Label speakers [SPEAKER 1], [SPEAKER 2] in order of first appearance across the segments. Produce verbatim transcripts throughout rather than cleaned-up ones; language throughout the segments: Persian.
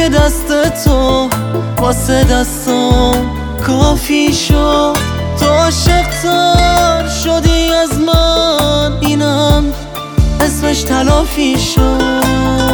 [SPEAKER 1] که دست تو واسه دستم کافی شد. تو عاشق‌تر شدی از من، اینم اسمش تلافی شد.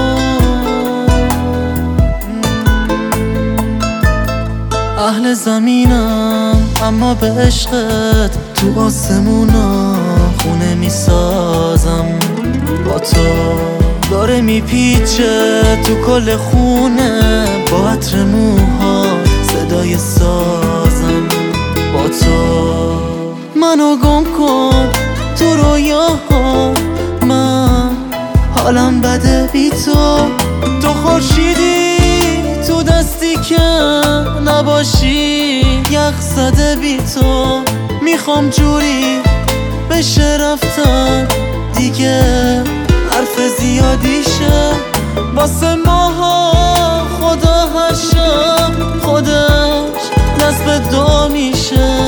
[SPEAKER 1] اهل زمینم اما به عشقت تو آسمونا خونه میسازم. با تو داره میپیچه تو کل خونه، با عطر موها صدای سازم. با تو منو گم کن تو رویاها، من حالم بده بی تو. تو خورشیدی تو دستی که نباشی، یخ زده بی تو. میخوام جوری بشه رفتن دیگه، حرف زیادیشه واسه ماها. خدا هر شب خودش دست به دعا میشه.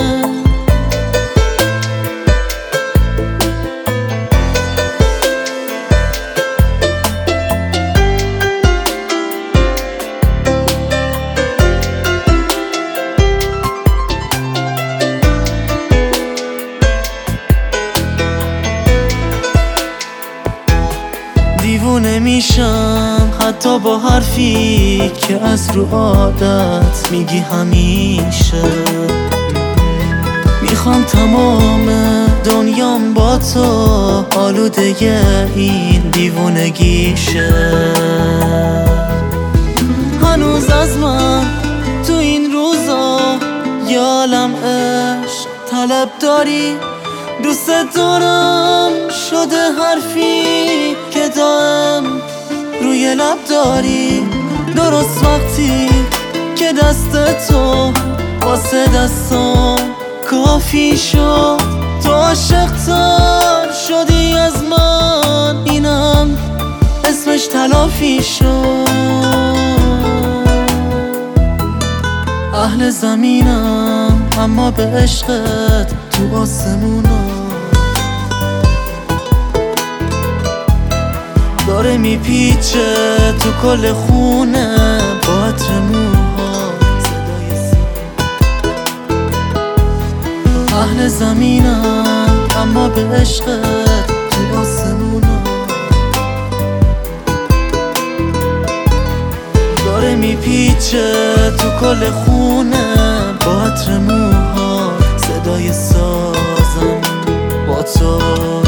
[SPEAKER 1] دیوونه میشم حتی با حرفی که از رو عادت میگی همیشه. میخوام تمام دنیام با تو آلوده این دیوونگیشه. هنوز از من تو این روزا یه عالم عشق طلب داری. دوست دارم شده حرفی که دائم روی لب داری. درست وقتی که دست تو واسه دستم کافی شد. تو عاشق‌تر شدی از من، اینم اسمش تلافی شد. اهل زمینم اما به عشقت تو آسمونا داره میپیچه تو کل خونه، با عطر موها صدای ساز. اهل زمینم اما به عشقت تو آسمونا داره میپیچه تو کل خونه، با عطر موها صدای سازم. با تو